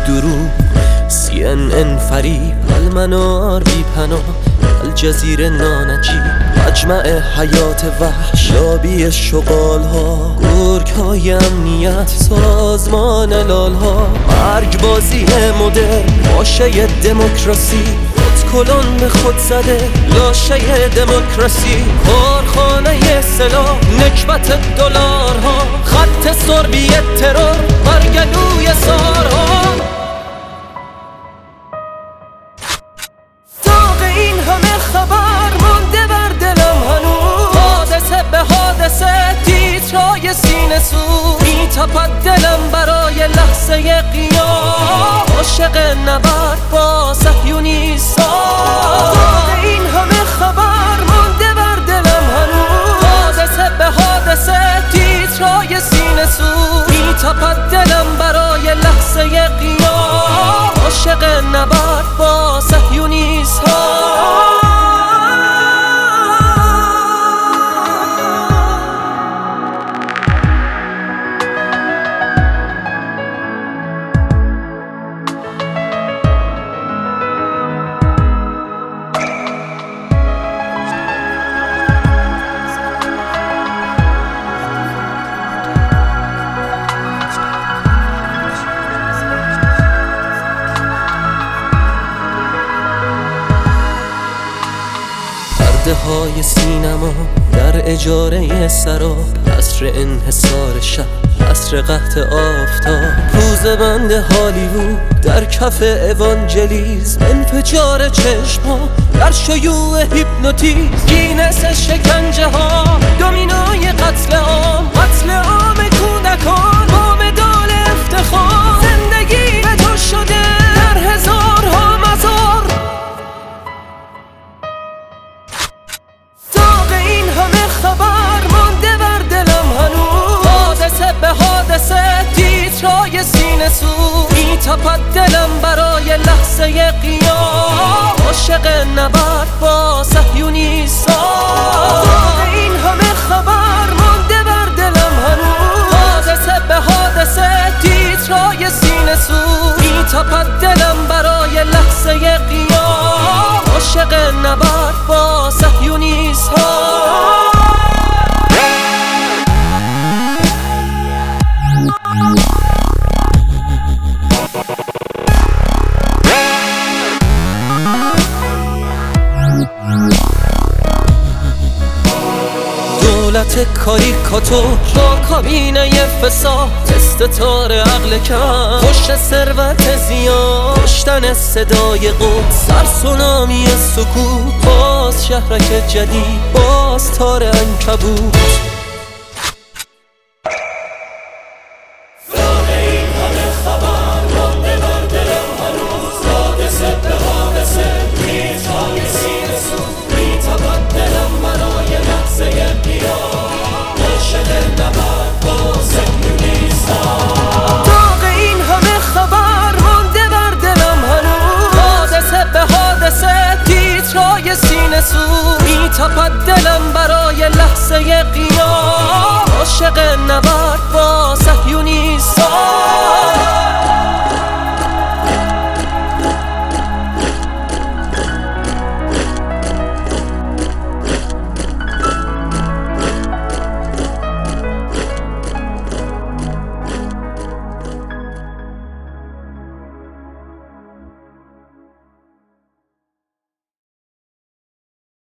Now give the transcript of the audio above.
درو CNN فریب، المنار بی پناه، الجزیره نانجیب، مجمع حیات وحش، لابی شغال ها، گرگ های امنیت، سازمان لال ها، مرگ بازی مدرن، باشه دموکراسی، کلون به خود زده لاشه دموکراسی، کارخانه سلاح، نکبت دلارها، خط سربی ترور، برگلوی سارها. داغ این همه خبر مانده بر دلم هنوز، حادثه به حادثه تیترای سینه سوز، میتپد دلم برای لحظه قیام، عاشق نبرد با صهیونیستان. داغ این همه خبر مانده بر دلم هنوز، حادثه به حادثه تیترای سینه سوز، میتپد دلم برای لحظه قیام، عاشق نبرد با صهیونیستان. های سینما در اجاره سراب، عصر انحصار شب، عصر قحط آفتاب، روز بند هالیوود در کف اوانجلیزم، انفجار چشم‌ها در شیوع هیپنوتیزم، گینس شکنجه ها، دومینوی قتل عام، قتل عام کودکان با مدال افتخار، زندگی به تو شده در هزارها مزار. خبر مانده بر دلم هنوز، حادثه به حادثه تیترای سینه سوز، میتپد دلم برای لحظه قیام، عاشق نبرد با صهیونیستان. داغ این همه خبر مانده بر دلم هنوز، حادثه به حادثه تیترای سینه سوز، میتپد دلم برای لحظه قیام، عاشق نبرد با صهیونیستان. دولت کاریکاتور با کابینه فساد، استتار عقل کم، پشت ثروت زیاد، کشتن صدای قدس، سرسونامی سکوت، باز شهرک جدید، باز تار عنکبوت. میتپد دلم برای لحظه قیام، عاشق نبرد با